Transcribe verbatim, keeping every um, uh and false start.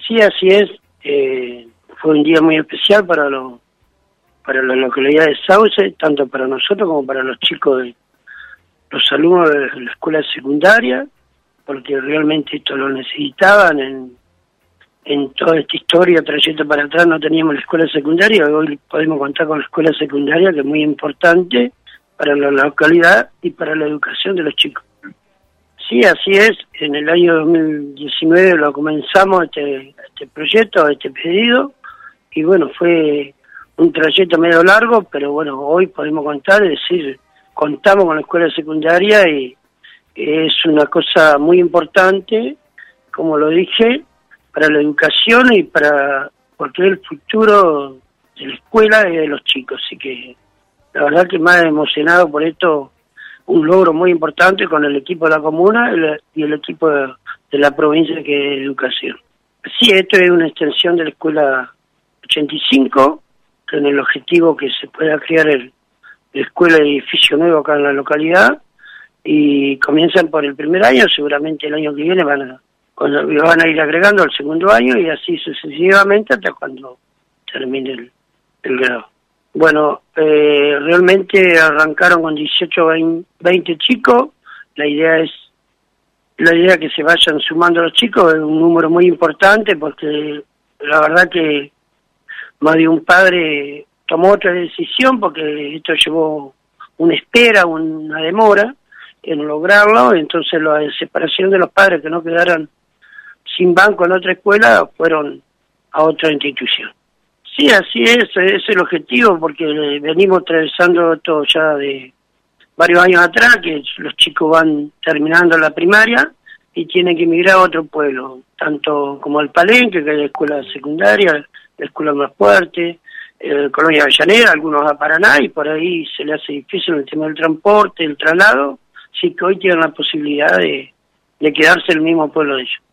Sí, así es. Eh, fue un día muy especial para lo, para la localidad de Sauce, tanto para nosotros como para los chicos, de los alumnos de la escuela secundaria, porque realmente esto lo necesitaban. En, en toda esta historia, trayecto para atrás, no teníamos la escuela secundaria. Hoy podemos contar con la escuela secundaria, que es muy importante para la localidad y para la educación de los chicos. Sí, así es. En el año dos mil diecinueve lo comenzamos, este, este proyecto, este pedido, y bueno, fue un trayecto medio largo, pero bueno, hoy podemos contar, es decir, contamos con la escuela secundaria y es una cosa muy importante, como lo dije, para la educación y para, porque es el futuro de la escuela y de los chicos. Así que la verdad que más emocionado por esto, un logro muy importante con el equipo de la comuna y el equipo de, de la provincia, que es educación. Sí, esto es una extensión de la escuela ochenta y cinco, con el objetivo que se pueda crear el, la escuela de edificio nuevo acá en la localidad, y comienzan por el primer año, seguramente el año que viene van a, cuando, van a ir agregando al segundo año y así sucesivamente hasta cuando termine el, el grado. Bueno, eh, realmente arrancaron con dieciocho, veinte chicos. La idea es la idea que se vayan sumando los chicos, es un número muy importante, porque la verdad que más de un padre tomó otra decisión, porque esto llevó una espera, una demora en lograrlo. Entonces la separación de los padres que no quedaran sin banco en otra escuela fueron a otra institución. Sí, así es, es el objetivo, porque venimos atravesando esto ya de varios años atrás, que los chicos van terminando la primaria y tienen que emigrar a otro pueblo, tanto como al Palenque, que es la escuela secundaria, la escuela más fuerte, eh, Colonia Avellaneda, algunos a Paraná, y por ahí se le hace difícil el tema del transporte, el traslado, así que hoy tienen la posibilidad de, de quedarse en el mismo pueblo de ellos.